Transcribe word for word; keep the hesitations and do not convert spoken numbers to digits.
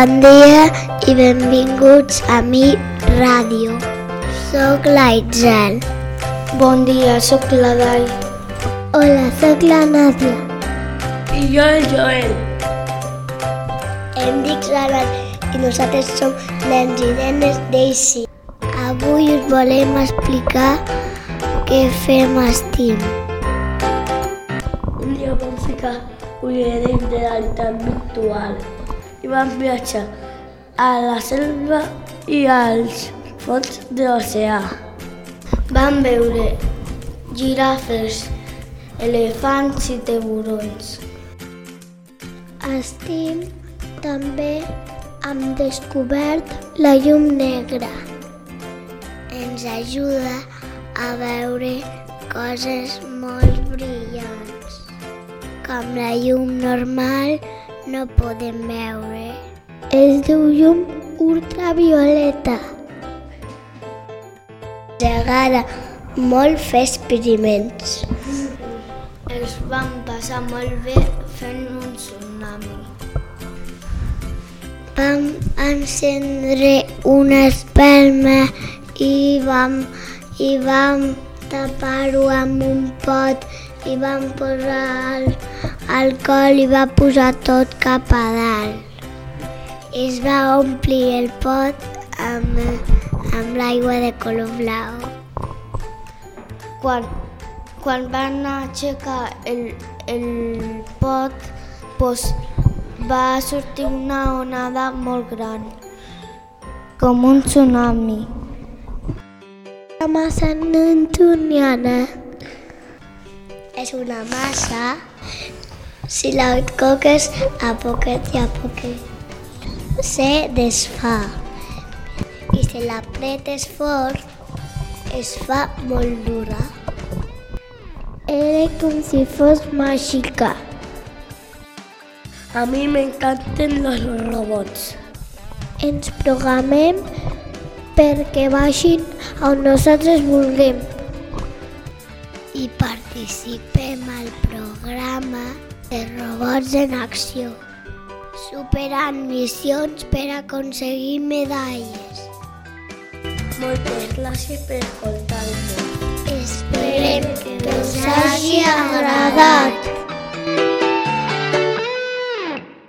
Bon dia i benvinguts a Mi Ràdio. Soc l'Aitzel. Bon dia, soc la Dai. Hola, soc la Nàdia. I jo el Joel. Em dic Rabat i nosaltres som nens i nenes d'Eixi. Avui us volem explicar què fem a Steam. Un dia vam ficar ulleres de realitat virtual i vam viatjar a la selva i als fons de l'oceà. Vam veure girafes, elefants i tiburons. A Steam també hem descobert la llum negra. Ens ajuda a veure coses molt brillants, com la llum normal no podem veure. Es diu llum ultravioleta. Ens agrada molt fer experiments. Ens vam passar molt bé fent un tsunami. Vam encendre una espelma i vam, i vam tapar-ho amb un pot i vam posar alcohol i va posar tot cap a dalt. Es va omplir el pot amb, amb l'aigua de color blau. Quan, quan van aixecar el, el pot, pues, va sortir una onada molt gran, com un tsunami. La massa newtoniana és una massa, si la toques a poquet i a poquet se desfà. I si l'apretes fort, es fa molt dura. Era com si fos màgica. A mi m'encanten els robots. Ens programem perquè vagin on nosaltres vulguem. I participem al programa de Robots en Acció, superant missions per aconseguir medalles. Moltes gràcies per escoltar-nos. Esperem que us hagi agradat.